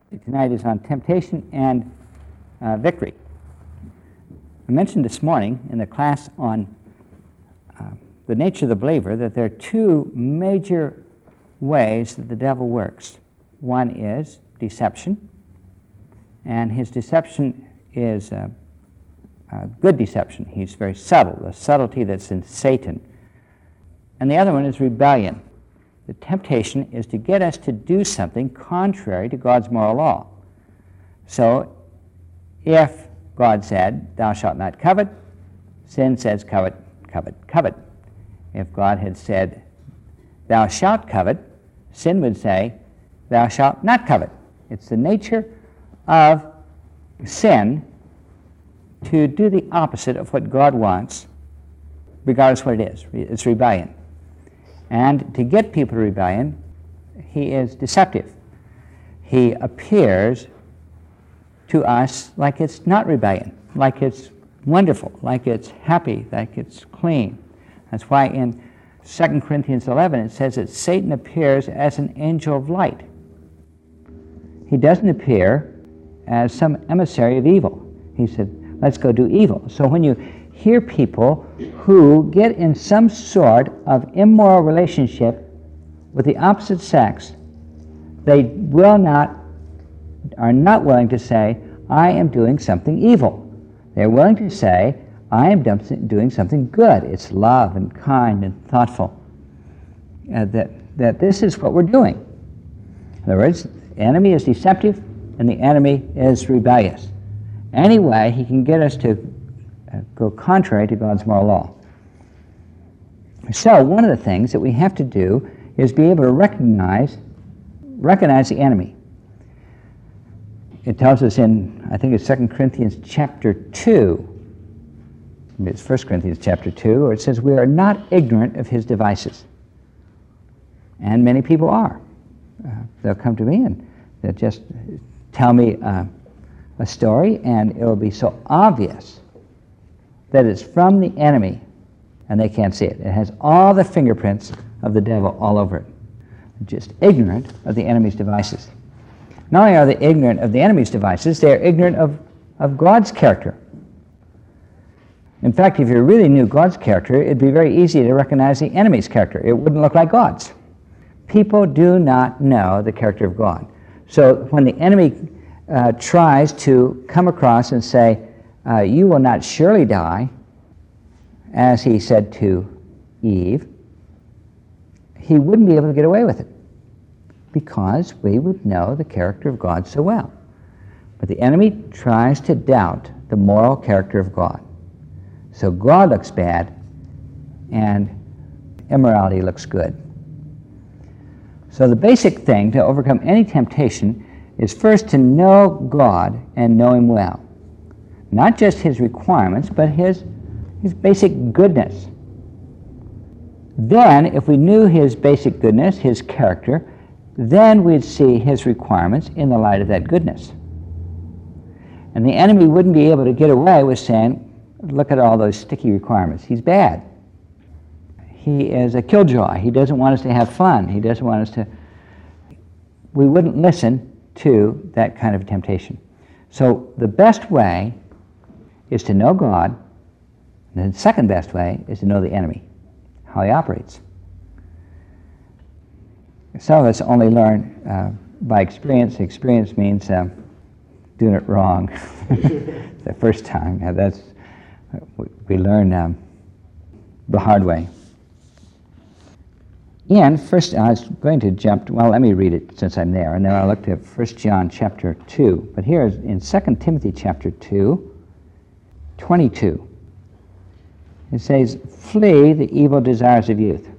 Tonight is on temptation and victory. I mentioned this morning in the class on the nature of the believer that there are two major ways that the devil works. One is deception, and his deception is good deception. He's very subtle, the subtlety that's in Satan. And the other one is rebellion. The temptation is to get us to do something contrary to God's moral law. So, if God said, "Thou shalt not covet," sin says, "Covet, covet, covet." If God had said, "Thou shalt covet," sin would say, "Thou shalt not covet." It's the nature of sin to do the opposite of what God wants, regardless of what it is. It's rebellion. And to get people to rebellion, he is deceptive. He appears to us like it's not rebellion, like it's wonderful, like it's happy, like it's clean. That's why in 2 Corinthians 11 it says that Satan appears as an angel of light. He doesn't appear as some emissary of evil. He said, let's go do evil. So when you hear people who get in some sort of immoral relationship with the opposite sex, they are not willing to say, "I am doing something evil." They're willing to say, "I am doing something good." It's love and kind and thoughtful. That this is what we're doing. In other words, the enemy is deceptive and the enemy is rebellious. Anyway, he can get us to go contrary to God's moral law. So one of the things that we have to do is be able to recognize the enemy. It tells us in, I think it's 2 Corinthians chapter 2, it's 1 Corinthians chapter 2, where it says, "We are not ignorant of his devices." And many people are. They'll come to me and they'll just tell me a story, and it will be so obvious that it's from the enemy, and they can't see it. It has all the fingerprints of the devil all over it. Just ignorant of the enemy's devices. Not only are they ignorant of the enemy's devices, they are ignorant of God's character. In fact, if you really knew God's character, it'd be very easy to recognize the enemy's character. It wouldn't look like God's. People do not know the character of God. So when the enemy tries to come across and say, "You will not surely die," as he said to Eve, he wouldn't be able to get away with it because we would know the character of God so well. But the enemy tries to doubt the moral character of God. So God looks bad and immorality looks good. So the basic thing to overcome any temptation is first to know God and know him well. Not just his requirements, but his basic goodness. Then, if we knew his basic goodness, his character, then we'd see his requirements in the light of that goodness. And the enemy wouldn't be able to get away with saying, "Look at all those sticky requirements. He's bad. He is a killjoy. He doesn't want us to have fun. He doesn't want us to..." We wouldn't listen to that kind of temptation. So the best way is to know God, and the second best way is to know the enemy, how he operates. Some of us only learn by experience. Experience means doing it wrong the first time. Now we learn the hard way. And first, I was going to jump, let me read it since I'm there, and then I'll look to 1 John chapter 2. But here in 2 Timothy chapter 2, 22, it says, "Flee the evil desires of youth."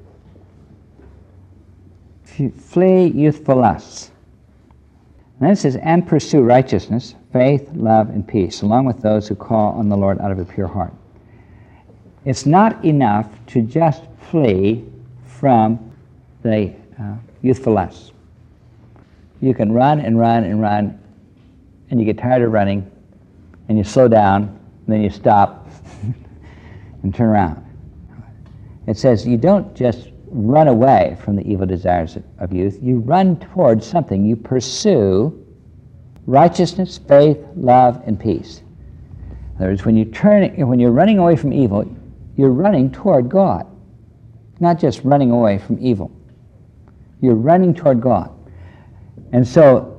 Flee youthful lusts. And then it says, "And pursue righteousness, faith, love, and peace, along with those who call on the Lord out of a pure heart." It's not enough to just flee from the youthful lusts. You can run and run and run, and you get tired of running, and you slow down, and then you stop and turn around. It says you don't just run away from the evil desires of youth. You run towards something. You pursue righteousness, faith, love, and peace. In other words, when you're running away from evil, you're running toward God, not just running away from evil. You're running toward God. And so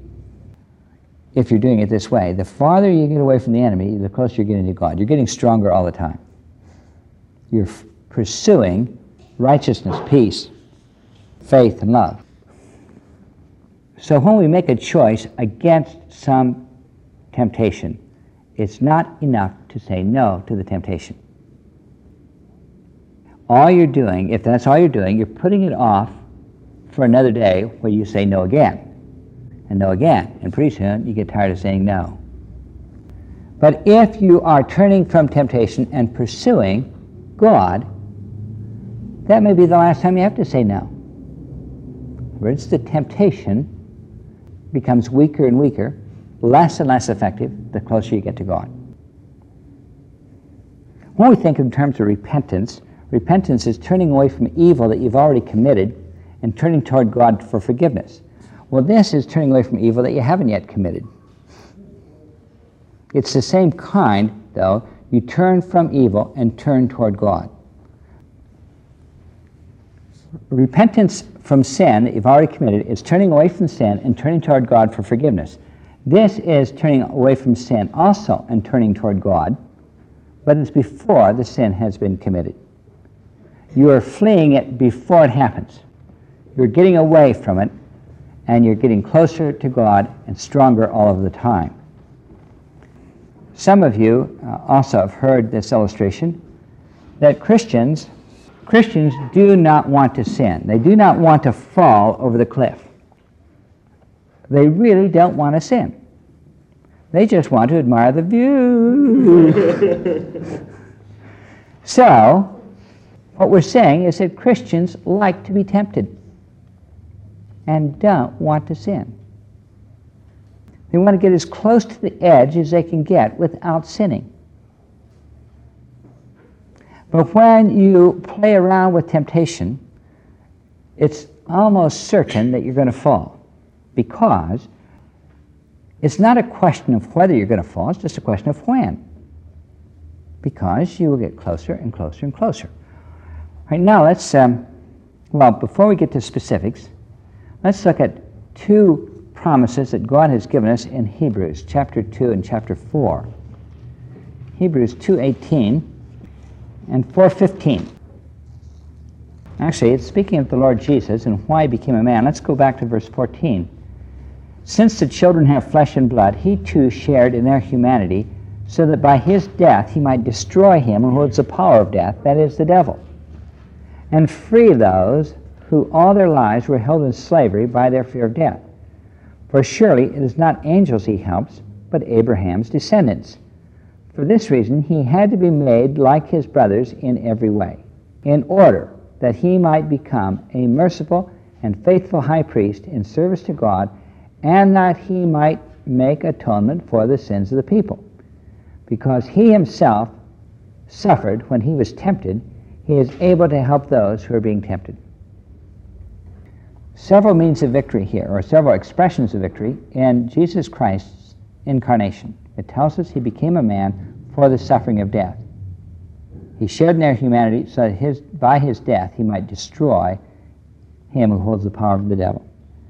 if you're doing it this way, the farther you get away from the enemy, the closer you're getting to God. You're getting stronger all the time. You're pursuing righteousness, peace, faith, and love. So when we make a choice against some temptation, it's not enough to say no to the temptation. All you're doing, if that's all you're doing, you're putting it off for another day where you say no again, and no again, and pretty soon you get tired of saying no. But if you are turning from temptation and pursuing God, that may be the last time you have to say no. Whereas the temptation becomes weaker and weaker, less and less effective, the closer you get to God. When we think in terms of repentance, repentance is turning away from evil that you've already committed and turning toward God for forgiveness. Well, this is turning away from evil that you haven't yet committed. It's the same kind, though. You turn from evil and turn toward God. Repentance from sin that you've already committed is turning away from sin and turning toward God for forgiveness. This is turning away from sin also and turning toward God, but it's before the sin has been committed. You are fleeing it before it happens. You're getting away from it, and you're getting closer to God and stronger all of the time. Some of you also have heard this illustration that Christians do not want to sin. They do not want to fall over the cliff. They really don't want to sin. They just want to admire the view. So, what we're saying is that Christians like to be tempted and don't want to sin. They want to get as close to the edge as they can get without sinning. But when you play around with temptation, it's almost certain that you're going to fall, because it's not a question of whether you're going to fall, it's just a question of when. Because you will get closer and closer and closer. Right now, let's, before we get to specifics, let's look at two promises that God has given us in Hebrews chapter 2 and chapter 4. Hebrews 2:18 and 4:15. Actually, it's speaking of the Lord Jesus and why he became a man. Let's go back to verse 14. Since the children have flesh and blood, he too shared in their humanity, so that by his death he might destroy him who holds the power of death, that is, the devil, and free those who all their lives were held in slavery by their fear of death. For surely it is not angels he helps, but Abraham's descendants. For this reason he had to be made like his brothers in every way, in order that he might become a merciful and faithful high priest in service to God, and that he might make atonement for the sins of the people. Because he himself suffered when he was tempted, he is able to help those who are being tempted. Several means of victory here, or several expressions of victory in Jesus Christ's incarnation. It tells us he became a man for the suffering of death. He shared in their humanity so that by his death he might destroy him who holds the power of the devil.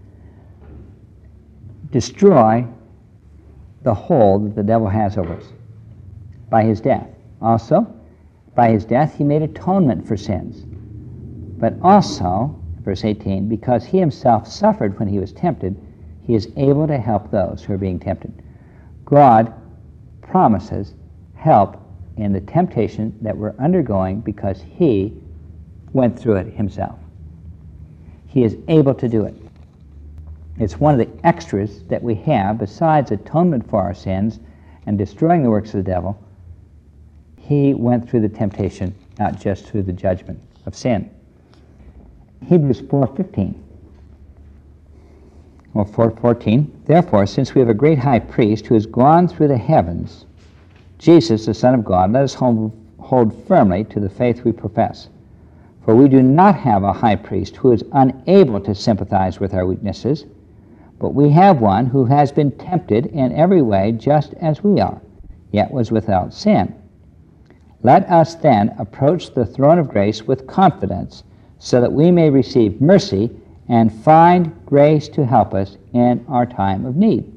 Destroy the hold that the devil has over us by his death. Also, by his death he made atonement for sins. But also, verse 18, because he himself suffered when he was tempted, he is able to help those who are being tempted. God promises help in the temptation that we're undergoing because he went through it himself. He is able to do it. It's one of the extras that we have besides atonement for our sins and destroying the works of the devil. He went through the temptation, not just through the judgment of sin. Hebrews 4:15. Or 4:14. Therefore, since we have a great high priest who has gone through the heavens, Jesus, the Son of God, let us hold firmly to the faith we profess. For we do not have a high priest who is unable to sympathize with our weaknesses, But we have one who has been tempted in every way just as we are, yet was without sin. Let us then approach the throne of grace with confidence, so that we may receive mercy and find grace to help us in our time of need.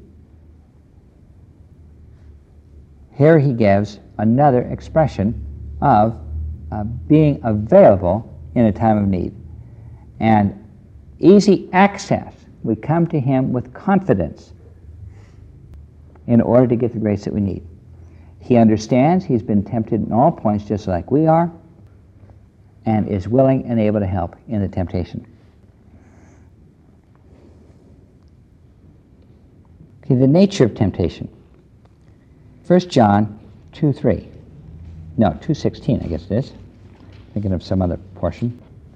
Here he gives another expression of being available in a time of need. And easy access. We come to him with confidence in order to get the grace that we need. He understands he's been tempted in all points just like we are, and is willing and able to help in the temptation. Okay, the nature of temptation. 1 John 2:3. No, 2:16, I guess it is. Thinking of some other portion.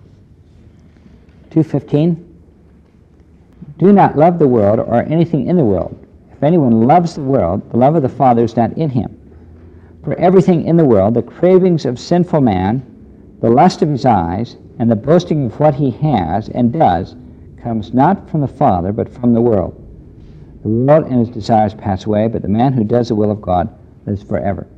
2:15. Do not love the world or anything in the world. If anyone loves the world, the love of the Father is not in him. For everything in the world, the cravings of sinful man, the lust of his eyes, and the boasting of what he has and does, comes not from the Father, but from the world. The world and its desires pass away, but the man who does the will of God lives forever.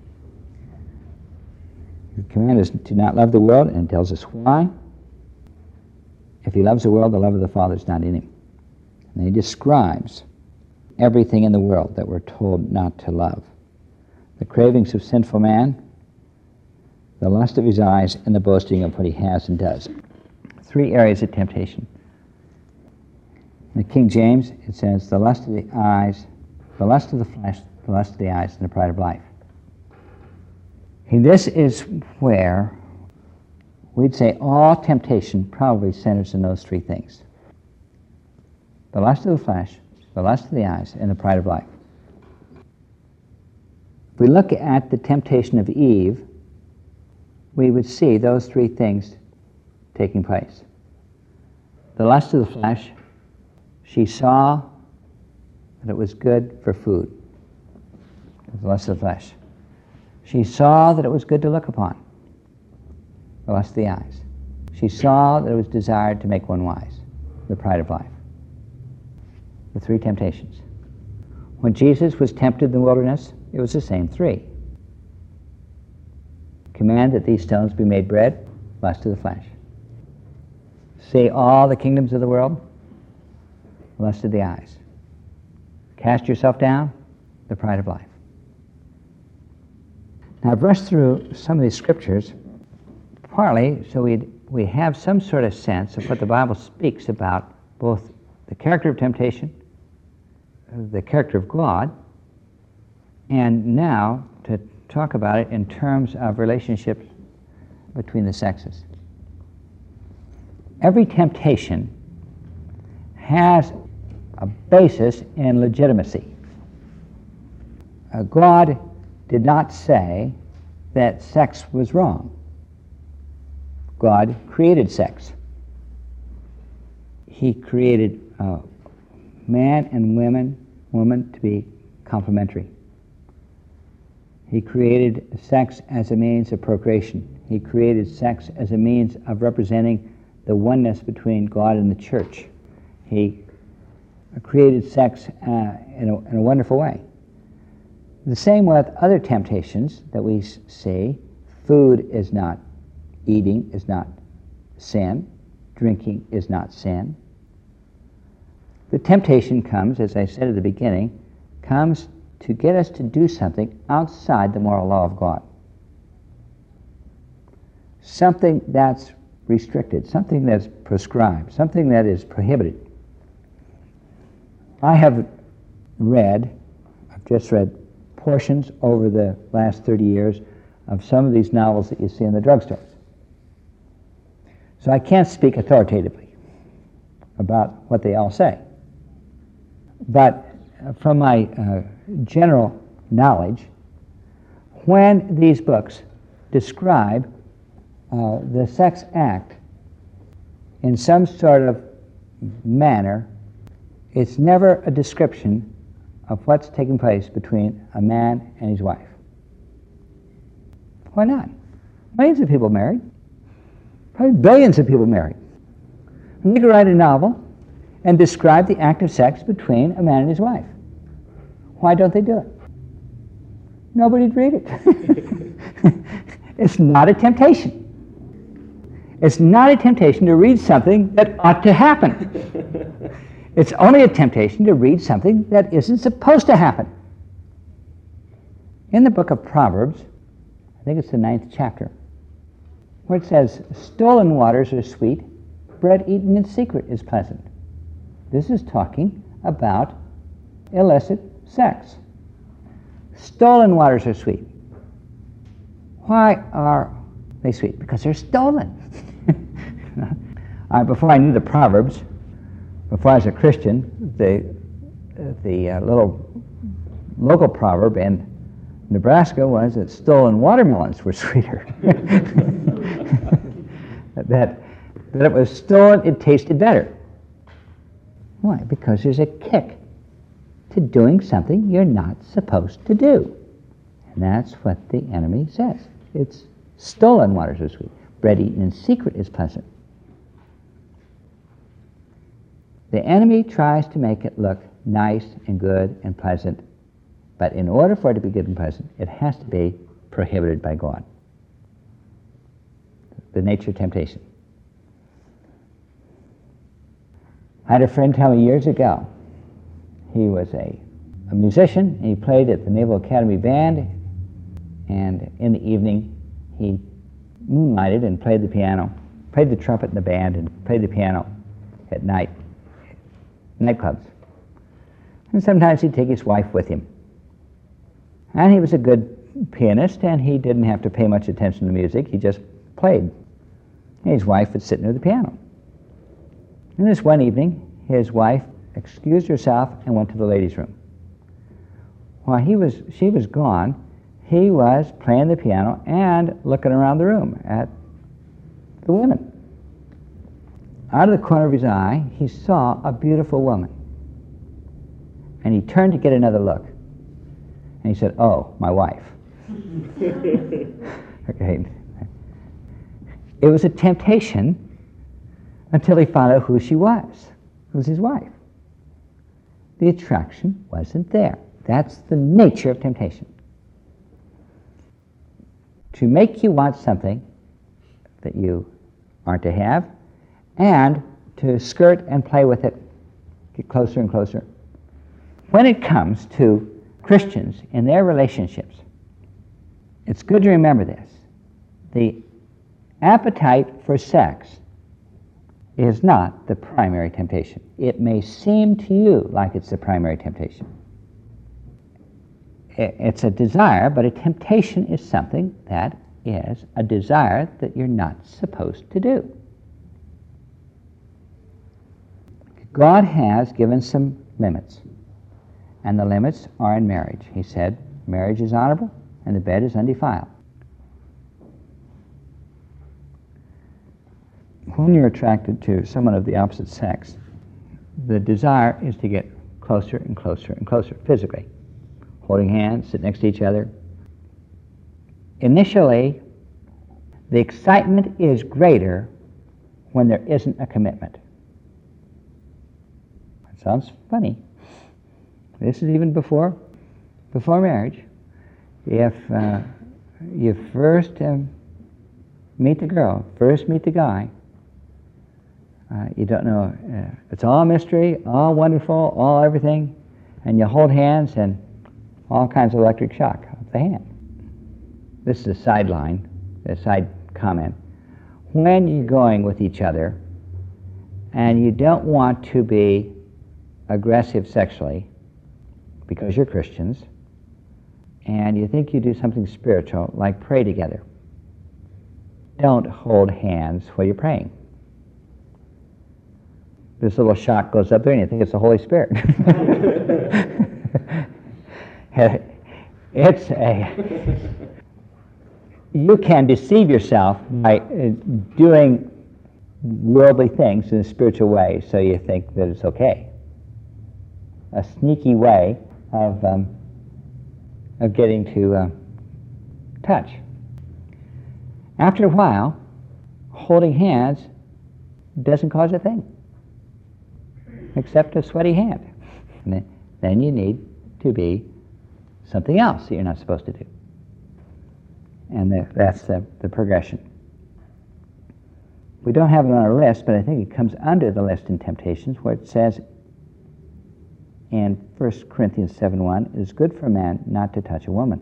The command is to not love the world, and it tells us why. If he loves the world, the love of the Father is not in him. And he describes everything in the world that we're told not to love. The cravings of sinful man, the lust of his eyes, and the boasting of what he has and does. 3 areas of temptation. In the King James, it says, the lust of the eyes, the lust of the flesh, the lust of the eyes, and the pride of life. And this is where we'd say all temptation probably centers in those 3 things. The lust of the flesh, the lust of the eyes, and the pride of life. If we look at the temptation of Eve, we would see those 3 things taking place. The lust of the flesh, she saw that it was good for food. The lust of the flesh. She saw that it was good to look upon. The lust of the eyes. She saw that it was desired to make one wise. The pride of life. The 3 temptations. When Jesus was tempted in the wilderness, it was the same 3. Command that these stones be made bread, lust of the flesh. See all the kingdoms of the world, lust of the eyes. Cast yourself down, the pride of life. Now I've rushed through some of these scriptures partly so we have some sort of sense of what the Bible speaks about, both the character of temptation, the character of God, and now to talk about it in terms of relationships between the sexes. Every temptation has a basis in legitimacy. God did not say that sex was wrong. God created sex. He created man and woman to be complementary. He created sex as a means of procreation. He created sex as a means of representing the oneness between God and the church. He created sex in a wonderful way. The same with other temptations that we see. Food is not, eating is not sin. Drinking is not sin. The temptation comes, as I said at the beginning, comes to get us to do something outside the moral law of God. Something that's restricted, something that's prescribed, something that is prohibited. I have I've just read portions over the last 30 years of some of these novels that you see in the drugstores. So I can't speak authoritatively about what they all say. But from my general knowledge, when these books describe the sex act in some sort of manner, it's never a description of what's taking place between a man and his wife. Why not? Millions of people married. Probably billions of people married. And you could write a novel and describe the act of sex between a man and his wife. Why don't they do it? Nobody'd read it. It's not a temptation. It's not a temptation to read something that ought to happen. It's only a temptation to read something that isn't supposed to happen. In the book of Proverbs, I think it's the 9th chapter, where it says, "Stolen waters are sweet, bread eaten in secret is pleasant." This is talking about illicit sex. Stolen waters are sweet. Why are they sweet? Because they're stolen. Before I knew the Proverbs, before I was a Christian, the little local proverb in Nebraska was that stolen watermelons were sweeter. that it was stolen, it tasted better. Why? Because there's a kick to doing something you're not supposed to do. And that's what the enemy says. It's stolen waters are sweet. Bread eaten in secret is pleasant. The enemy tries to make it look nice and good and pleasant, but in order for it to be good and pleasant, it has to be prohibited by God. The nature of temptation. I had a friend tell me years ago, he was a musician, and he played at the Naval Academy Band, and in the evening he moonlighted and played the piano, played the trumpet in the band, and played the piano at night, nightclubs. And sometimes he'd take his wife with him. And he was a good pianist, and he didn't have to pay much attention to music, he just played. And his wife would sit near the piano. And this one evening, his wife excused herself and went to the ladies' room. While she was gone, he was playing the piano and looking around the room at the women. Out of the corner of his eye, he saw a beautiful woman. And he turned to get another look. And he said, "Oh, my wife." Okay. It was a temptation until he found out who she was. It was his wife. The attraction wasn't there. That's the nature of temptation. To make you want something that you aren't to have, and to skirt and play with it, get closer and closer. When it comes to Christians in their relationships, it's good to remember this. The appetite for sex is not the primary temptation. It may seem to you like it's the primary temptation. It's a desire, but a temptation is something that is a desire that you're not supposed to do. God has given some limits, and the limits are in marriage. He said, marriage is honorable, and the bed is undefiled. When you're attracted to someone of the opposite sex, the desire is to get closer and closer and closer, physically. Holding hands, sit next to each other. Initially, the excitement is greater when there isn't a commitment. That sounds funny. This is even before marriage. If you first meet the girl, first meet the guy, you don't know, it's all mystery, all wonderful, all everything, and you hold hands and all kinds of electric shock of the hand. This is a sideline, a side comment. When you're going with each other and you don't want to be aggressive sexually because you're Christians, and you think you do something spiritual, like pray together, don't hold hands while you're praying. This little shock goes up there and you think it's the Holy Spirit. You can deceive yourself by doing worldly things in a spiritual way, so you think that it's okay. A sneaky way of getting to touch. After a while, holding hands doesn't cause a thing. except a sweaty hand. And then you need to be something else that you're not supposed to do. And that's the progression. We don't have it on our list, but I think it comes under the list in temptations, where it says in 1 Corinthians 7:1, it is good for a man not to touch a woman.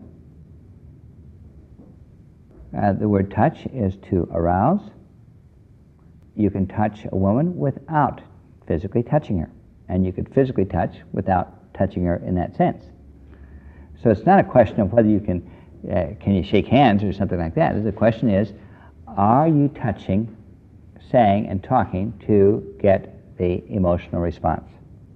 The word touch is to arouse. You can touch a woman without physically touching her, and you could physically touch without touching her in that sense. So it's not a question of whether you can you shake hands or something like that. The question is, are you touching, saying, and talking to get the emotional response?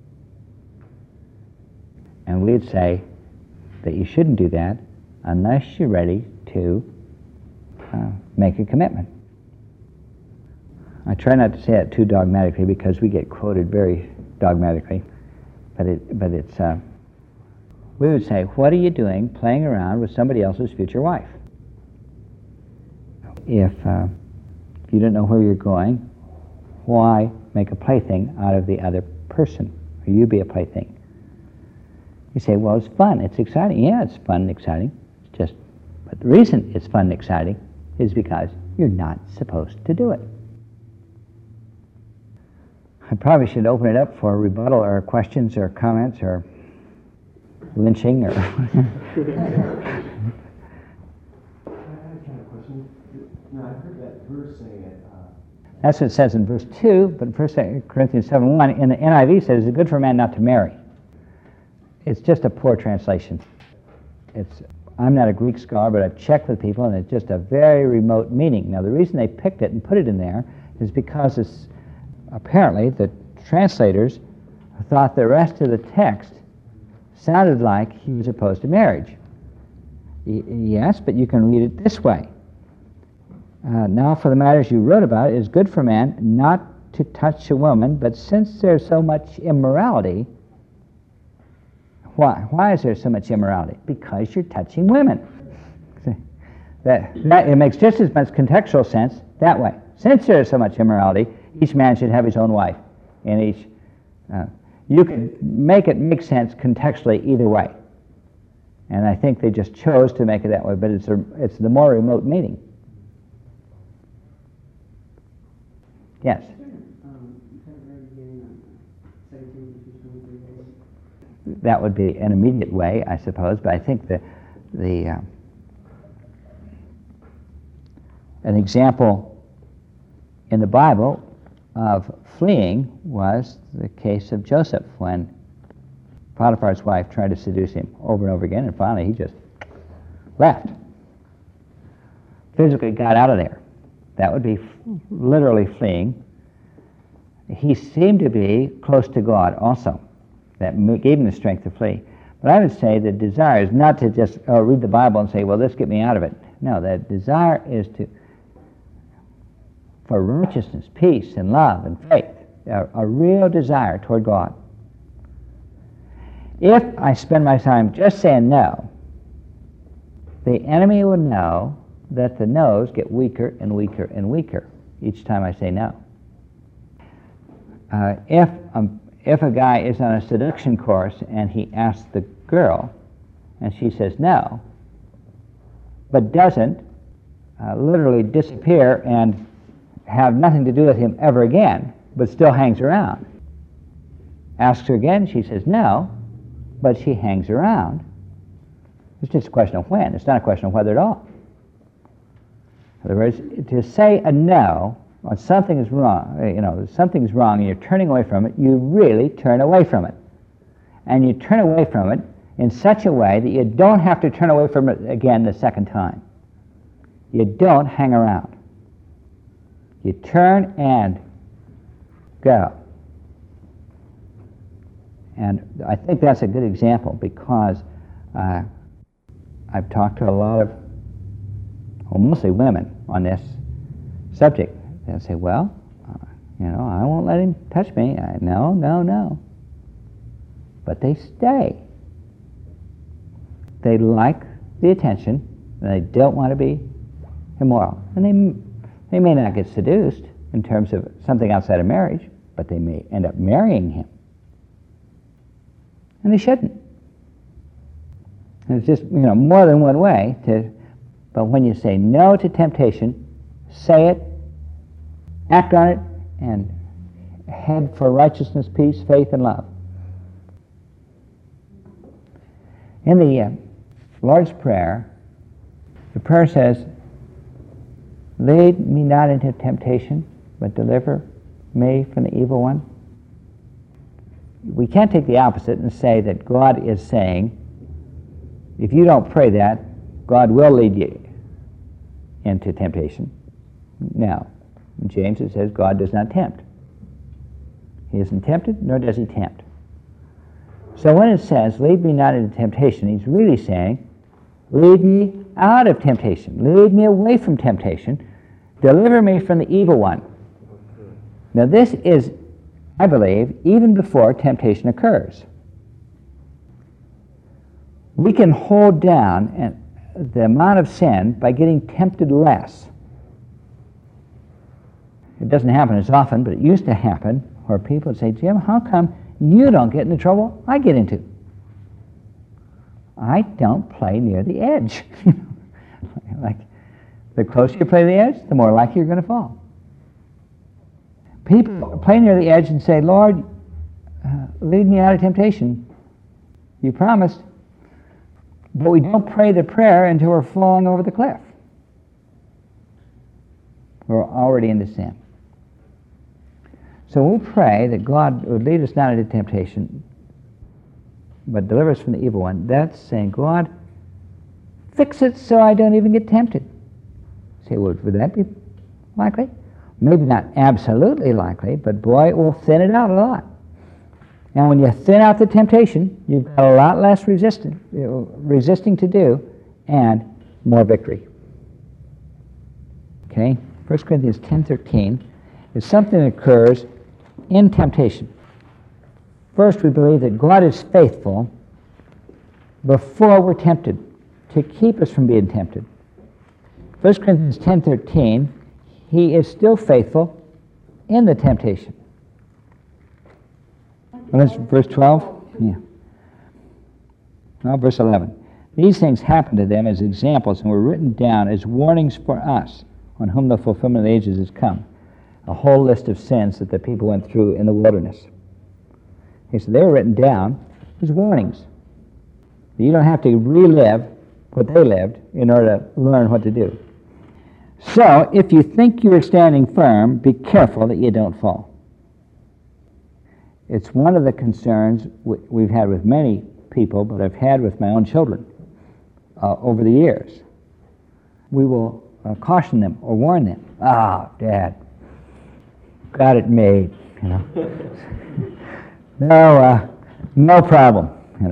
And we'd say that you shouldn't do that unless you're ready to make a commitment. I try not to say it too dogmatically because we get quoted very dogmatically, but it's we would say, what are you doing playing around with somebody else's future wife? If you don't know where you're going, why make a plaything out of the other person? Or you be a plaything? You say, well, it's fun, it's exciting. Yeah, it's fun and exciting. But the reason it's fun and exciting is because you're not supposed to do it. I probably should open it up for rebuttal or questions or comments or lynching or... I have kind of a question. No, I've heard that verse saying it. That's what it says in verse 2, but 1 Corinthians 7:1 in the NIV says, it's good for a man not to marry. It's just a poor translation. I'm not a Greek scholar, but I've checked with people, and it's just a very remote meaning. Now, the reason they picked it and put it in there is because apparently the translators thought the rest of the text sounded like he was opposed to marriage. Yes, but you can read it this way. Now, for the matters you wrote about, it is good for a man not to touch a woman, but since there's so much immorality, why is there so much immorality? Because you're touching women. It makes just as much contextual sense that way. Since there is so much immorality, each man should have his own wife. And you can make it make sense contextually either way. And I think they just chose to make it that way, but it's the more remote meaning. Yes? That would be an immediate way, I suppose, but I think an example in the Bible of fleeing was the case of Joseph, when Potiphar's wife tried to seduce him over and over again, and finally he just left. Physically got out of there. That would be literally fleeing. He seemed to be close to God also. That gave him the strength to flee. But I would say the desire is not to just read the Bible and say, well, this get me out of it. No, the desire is for righteousness, peace, and love, and faith. A real desire toward God. If I spend my time just saying no, the enemy will know that the no's get weaker and weaker and weaker each time I say no. If a guy is on a seduction course and he asks the girl and she says no, but doesn't literally disappear and have nothing to do with him ever again, but still hangs around. Asks her again, she says no, but she hangs around. It's just a question of when. It's not a question of whether at all. In other words, to say a no when something is wrong, something's wrong and you're turning away from it, you really turn away from it. And you turn away from it in such a way that you don't have to turn away from it again the second time. You don't hang around. You turn and go. And I think that's a good example because I've talked to a lot of, mostly women on this subject. They'll say, well, I won't let him touch me. No. But they stay. They like the attention, and they don't want to be immoral. And they may not get seduced in terms of something outside of marriage, but they may end up marrying him. And they shouldn't. And it's just, more than one way but when you say no to temptation, say it, act on it, and head for righteousness, peace, faith, and love. In the Lord's Prayer, the prayer says, "Lead me not into temptation, but deliver me from the evil one." We can't take the opposite and say that God is saying, if you don't pray that, God will lead you into temptation. Now, in James it says God does not tempt. He isn't tempted, nor does he tempt. So when it says, "Lead me not into temptation," he's really saying, lead me out of temptation. Lead me away from temptation. Deliver me from the evil one. Now this is, I believe, even before temptation occurs. We can hold down the amount of sin by getting tempted less. It doesn't happen as often, but it used to happen where people would say, "Jim, how come you don't get in the trouble I get into? I don't play near the edge." Like, the closer you play to the edge, the more likely you're going to fall. People play near the edge and say, "Lord, lead me out of temptation. You promised." But we don't pray the prayer until we're falling over the cliff. We're already into sin. So we'll pray that God would lead us not into temptation, but deliver us from the evil one. That's saying, "God, fix it so I don't even get tempted." Say, well, would that be likely? Maybe not absolutely likely, but boy, it will thin it out a lot. And when you thin out the temptation, you've got a lot less resisting to do, and more victory. Okay? 1 Corinthians 10:13 is something that occurs in temptation. First, we believe that God is faithful before we're tempted, to keep us from being tempted. 1 Corinthians 10:13, he is still faithful in the temptation. Well, that's verse 12? Yeah. Well, verse 11. "These things happened to them as examples and were written down as warnings for us, on whom the fulfillment of the ages has come." A whole list of sins that the people went through in the wilderness. He said they were written down as warnings. You don't have to relive what they lived in order to learn what to do. So, if you think you're standing firm, be careful that you don't fall. It's one of the concerns we've had with many people, but I've had with my own children over the years. We will caution them or warn them. "Oh, Dad, got it made, no problem,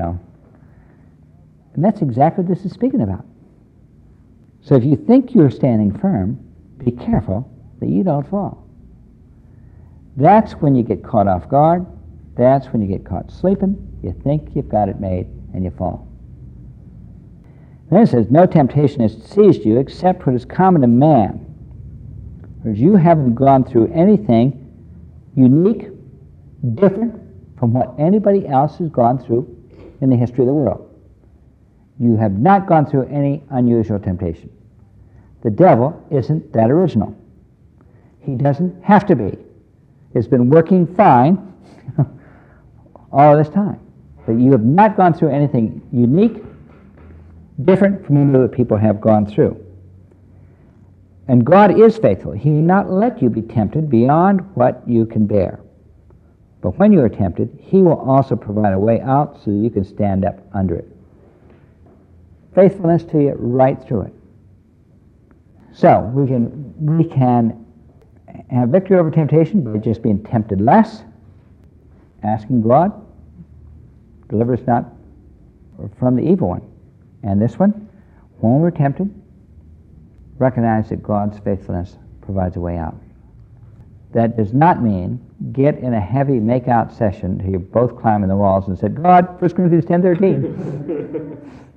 And that's exactly what this is speaking about. So if you think you're standing firm, be careful that you don't fall. That's when you get caught off guard. That's when you get caught sleeping. You think you've got it made, and you fall. Then it says, "No temptation has seized you except what is common to man. Whereas you haven't gone through anything unique, different from what anybody else has gone through in the history of the world. You have not gone through any unusual temptation. The devil isn't that original. He doesn't have to be. It's been working fine all this time. But you have not gone through anything unique, different from what other people have gone through. And God is faithful. He will not let you be tempted beyond what you can bear. But when you are tempted, he will also provide a way out so that you can stand up under it. Faithfulness to you right through it. So we can have victory over temptation by just being tempted less, asking God, deliver us not from the evil one. And this one, when we're tempted, recognize that God's faithfulness provides a way out. That does not mean get in a heavy make-out session until you're both climbing the walls and said, God, 1 Corinthians 10:13.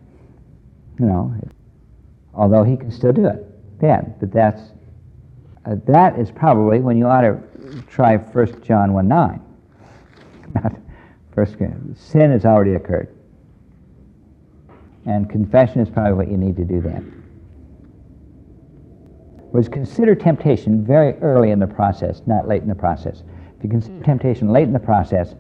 Although he can still do it then. But that is probably when you ought to try 1 John 1:9, not First, sin has already occurred. And confession is probably what you need to do then. Was consider temptation very early in the process, not late in the process. If you consider temptation late in the process,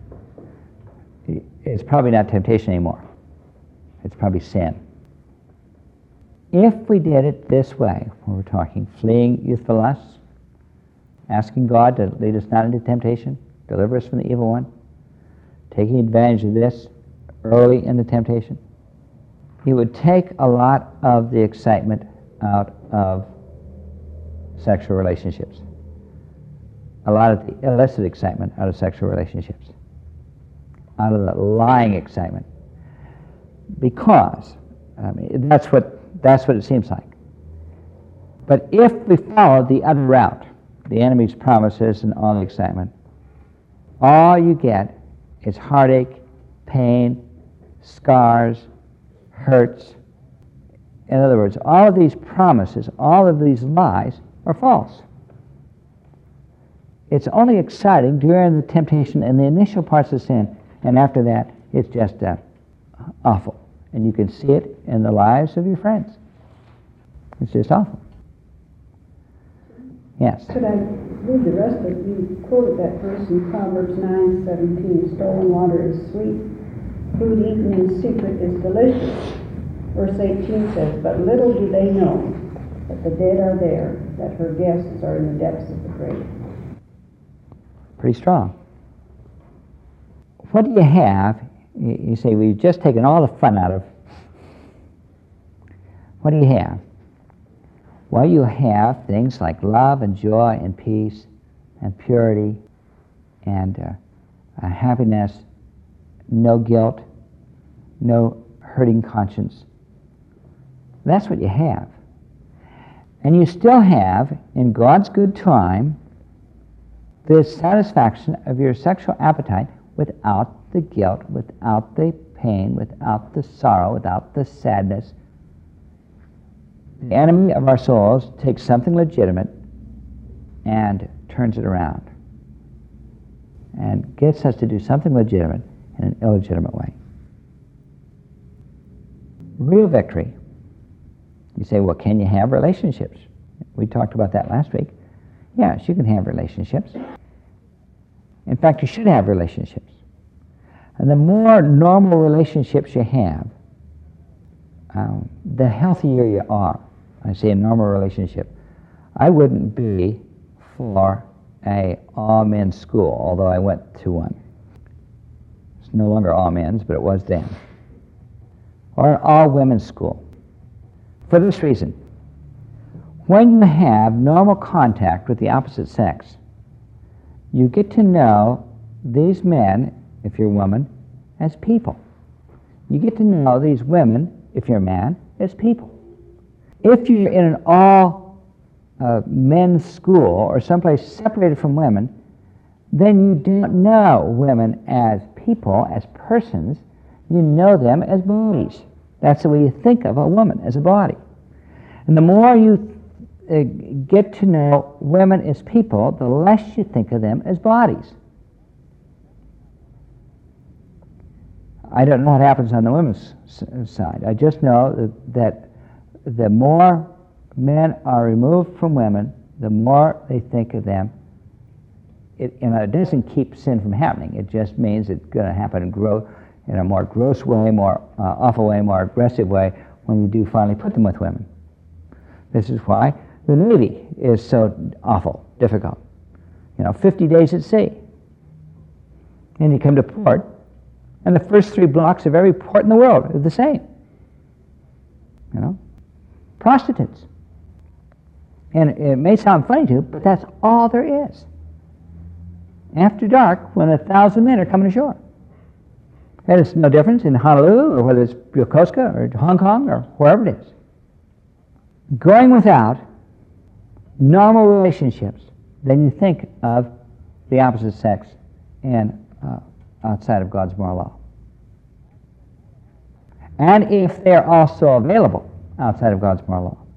it's probably not temptation anymore. It's probably sin. If we did it this way, when we're talking fleeing youthful lusts, asking God to lead us not into temptation, deliver us from the evil one, taking advantage of this early in the temptation, it would take a lot of the excitement out of sexual relationships. A lot of the illicit excitement out of sexual relationships. Out of the lying excitement. Because, that's what it seems like. But if we follow the other route, the enemy's promises and all the excitement, all you get is heartache, pain, scars, hurts. In other words, all of these promises, all of these lies are false. It's only exciting during the temptation and the initial parts of sin, and after that, it's just awful. And you can see it in the lives of your friends. It's just awful. Yes? Could I read the rest of it? You quoted that verse in Proverbs 9:17, stolen water is sweet, food eaten in secret is delicious. Verse 18 says, but little do they know that the dead are there, that her guests are in the depths of the grave. Pretty strong. What do you have? You say, we've just taken all the fun out of. What do you have? Well, you have things like love and joy and peace and purity and happiness, no guilt, no hurting conscience. That's what you have. And you still have, in God's good time, the satisfaction of your sexual appetite without the guilt, without the pain, without the sorrow, without the sadness. The enemy of our souls takes something legitimate and turns it around and gets us to do something legitimate in an illegitimate way. Real victory. You say, well, can you have relationships? We talked about that last week. Yes, you can have relationships. In fact, you should have relationships. And the more normal relationships you have, the healthier you are. I say a normal relationship. I wouldn't be for a all-men's school, although I went to one. It's no longer all-men's, but it was then. Or an all-women's school. For this reason, when you have normal contact with the opposite sex, you get to know these men, if you're a woman, as people. You get to know these women, if you're a man, as people. If you're in an all-men's school or someplace separated from women, then you don't know women as people, as persons. You know them as bodies. That's the way you think of a woman, as a body. And the more you get to know women as people, the less you think of them as bodies. I don't know what happens on the women's side. I just know that the more men are removed from women, the more they think of them. It doesn't keep sin from happening. It just means it's going to happen and grow in a more gross way, more awful way, more aggressive way when you do finally put them with women. This is why the Navy is so awful, difficult. 50 days at sea. And you come to port, and the first 3 blocks of every port in the world are the same. Prostitutes. And it may sound funny to you, but that's all there is. After dark, when 1,000 men are coming ashore. And it's no difference in Honolulu, or whether it's Yokosuka, or Hong Kong, or wherever it is. Going without normal relationships, then you think of the opposite sex and outside of God's moral law. And if they're also available outside of God's moral law.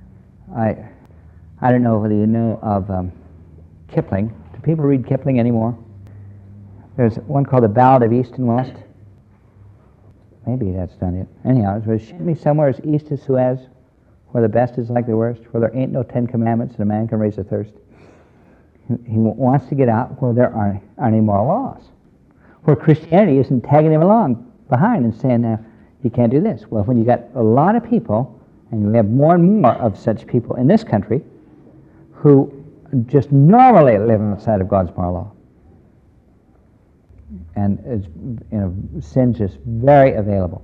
I don't know whether you know of Kipling. Do people read Kipling anymore? There's one called the Ballad of East and West. Maybe that's done it. Anyhow, it was, "Ship me somewhere as east as Suez, where the best is like the worst, where there ain't no 10 Commandments and a man can raise a thirst." He wants to get out where there aren't any moral laws, where Christianity isn't tagging him along behind and saying, you can't do this. Well, when you got a lot of people, and you have more and more of such people in this country, who just normally live outside of God's moral law, and sin's just very available.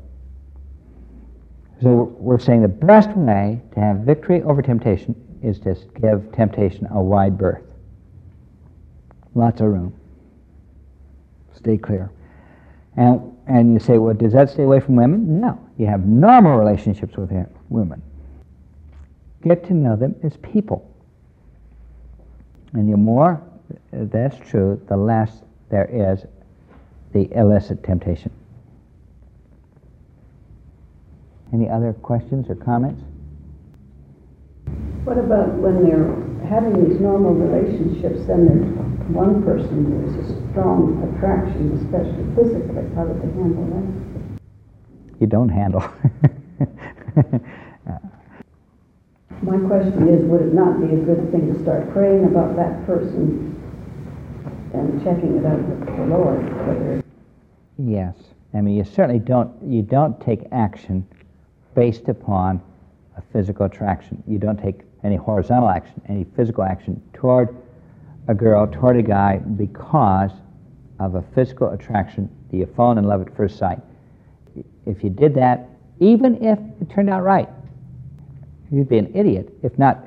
So we're saying the best way to have victory over temptation is to give temptation a wide berth. Lots of room. Stay clear. And you say, well, does that stay away from women? No. You have normal relationships with women. Get to know them as people. And the more that's true, the less there is the illicit temptation. Any other questions or comments? What about when they're having these normal relationships, then there's one person there's a strong attraction, especially physically? How do they handle that? You don't handle. My question is, would it not be a good thing to start praying about that person and checking it out with the Lord? Whether Yes. I mean, you certainly don't take action based upon a physical attraction. You don't take any horizontal action, any physical action toward a girl, toward a guy, because of a physical attraction. You've fallen in love at first sight. If you did that, even if it turned out right, you'd be an idiot. If not,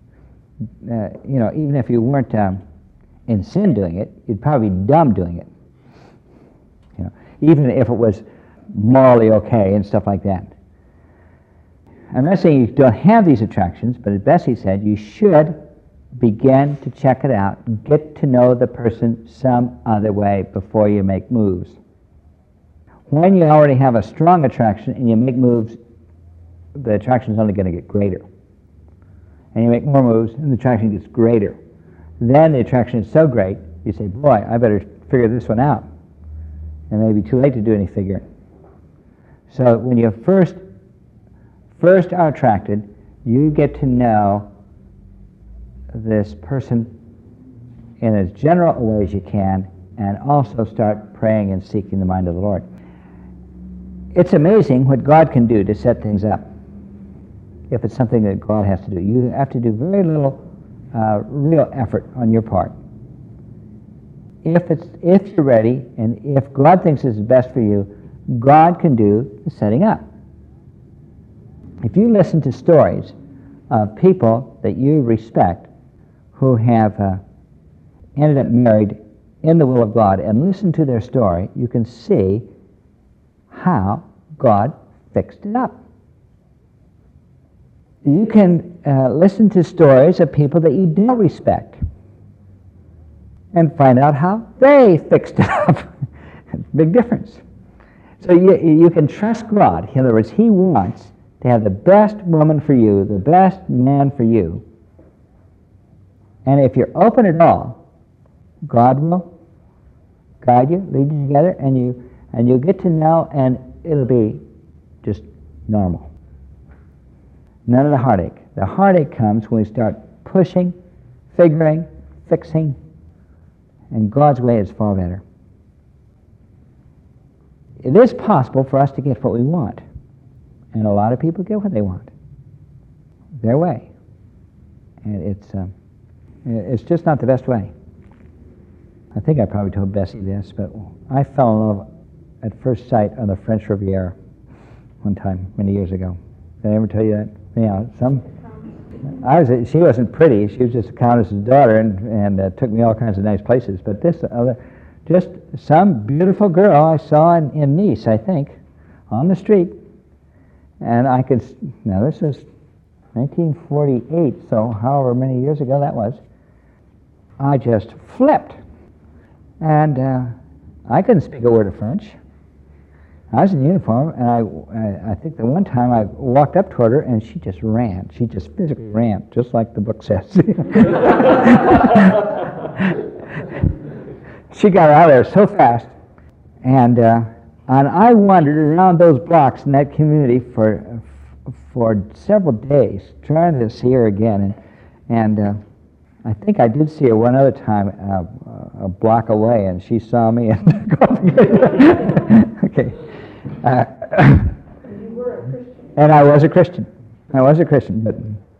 even if you weren't in sin doing it, you'd probably be dumb doing it. Even if it was morally okay and stuff like that. I'm not saying you don't have these attractions, but as Bessie said, you should begin to check it out, get to know the person some other way before you make moves. When you already have a strong attraction and you make moves, the attraction is only going to get greater. And you make more moves and the attraction gets greater. Then the attraction is so great, you say, boy, I better figure this one out. And it may be too late to do any figuring. So when you first are attracted, you get to know this person in as general a way as you can, and also start praying and seeking the mind of the Lord. It's amazing what God can do to set things up, if it's something that God has to do. You have to do very little real effort on your part. If you're ready, and if God thinks this is best for you, God can do the setting up. If you listen to stories of people that you respect who have ended up married in the will of God, and listen to their story, you can see how God fixed it up. You can listen to stories of people that you don't respect and find out how they fixed it up. Big difference. So you can trust God. In other words, He wants to have the best woman for you, the best man for you. And if you're open at all, God will guide you, lead you together, and you'll get to know, and it'll be just normal. None of the heartache. The heartache comes when we start pushing, figuring, fixing, and God's way is far better. It is possible for us to get what we want, and a lot of people get what they want, their way. And it's just not the best way. I think I probably told Bessie this, but I fell in love at first sight on the French Riviera one time, many years ago. Did I ever tell you that? Yeah, she wasn't pretty. She was just a countess's daughter, and took me all kinds of nice places. But this just some beautiful girl I saw in Nice, I think, on the street. And now this was 1948, so however many years ago that was. I just flipped. And I couldn't speak a word of French. I was in uniform, and I think the one time I walked up toward her, and she just ran. She just physically ran, just like the book says. She got out of there so fast. And I wandered around those blocks in that community for several days, trying to see her again. And I think I did see her one other time a block away, and she saw me. And okay. You were a Christian. And I was a Christian. But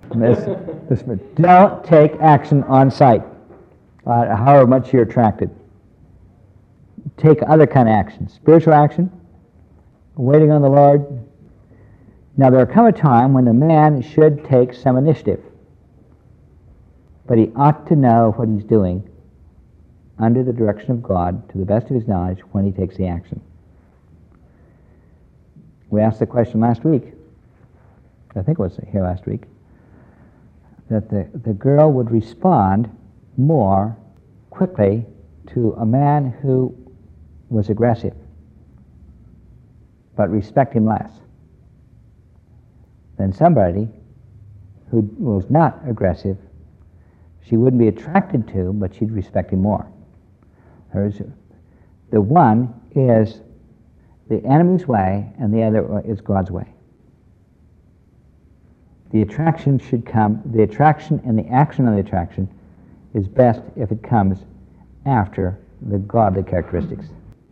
don't take action on sight, however much you're attracted. Take other kind of action, spiritual action, waiting on the Lord. Now, there will come a time when the man should take some initiative, but he ought to know what he's doing under the direction of God to the best of his knowledge when he takes the action. We asked the question last week, I think it was here last week, that the girl would respond more quickly to a man who was aggressive, but respect him less than somebody who was not aggressive. She wouldn't be attracted to, but she'd respect him more. The one is the enemy's way, and the other is God's way. The attraction should come, the attraction and the action of the attraction is best if it comes after the godly characteristics.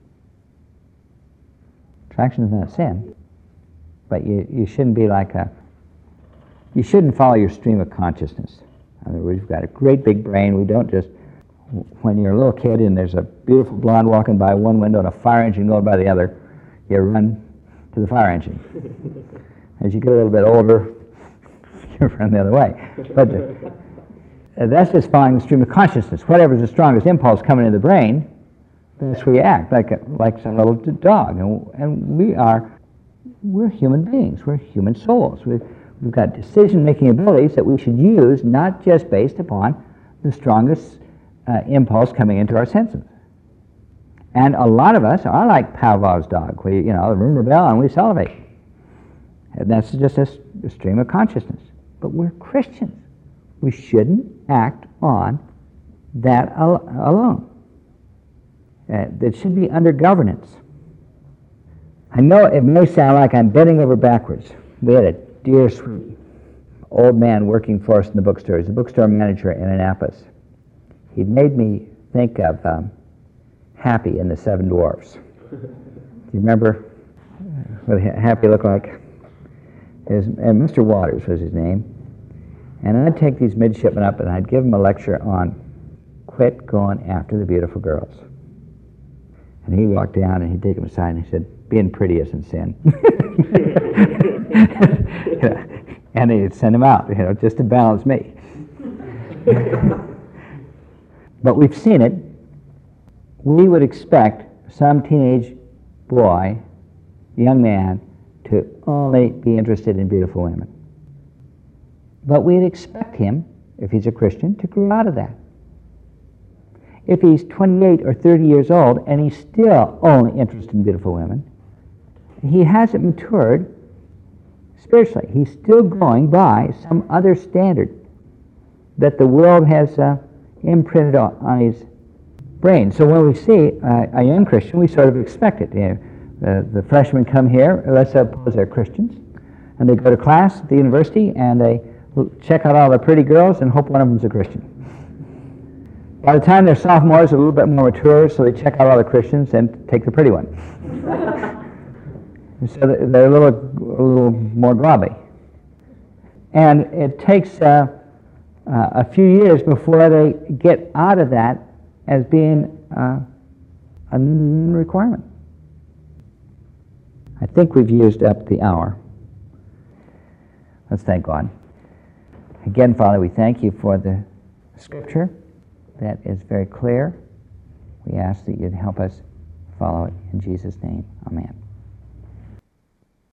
Attraction is not a sin, but you shouldn't be like you shouldn't follow your stream of consciousness. In other words, we've got a great big brain. We don't just, when you're a little kid and there's a beautiful blonde walking by one window and a fire engine going by the other, you run to the fire engine. As you get a little bit older, you run the other way. But that's just following the stream of consciousness. Whatever's the strongest impulse coming into the brain, that's where you act, like some little dog. And we're human beings. We're human souls. We've got decision-making abilities that we should use, not just based upon the strongest impulse coming into our senses. And a lot of us are like Pavlov's dog. We, ring the bell and we salivate. And that's just a stream of consciousness. But we're Christians. We shouldn't act on that alone. That should be under governance. I know it may sound like I'm bending over backwards. We had a dear, sweet old man working for us in the bookstore. He's a bookstore manager in Annapolis. He made me think of Happy in the Seven Dwarfs. Do you remember what Happy looked like? And Mr. Waters was his name. And I'd take these midshipmen up and I'd give them a lecture on quit going after the beautiful girls. And he walked down and he'd take them aside and he said, being pretty isn't sin. And he'd send him out, just to balance me. But we've seen it. We would expect some teenage boy, young man, to only be interested in beautiful women. But we'd expect him, if he's a Christian, to grow out of that. If he's 28 or 30 years old and he's still only interested in beautiful women, he hasn't matured spiritually. He's still going by some other standard that the world has imprinted on his brain. So when we see a young Christian, we sort of expect it. The freshmen come here, let's suppose they're Christians, and they go to class at the university and they check out all the pretty girls and hope one of them's a Christian. By the time they're sophomores, they're a little bit more mature, so they check out all the Christians and take the pretty one. So they're a little more grubby. And it takes a few years before they get out of that as being a requirement. I think we've used up the hour. Let's thank God. Again, Father, we thank you for the Scripture that is very clear. We ask that you'd help us follow it. In Jesus' name, amen.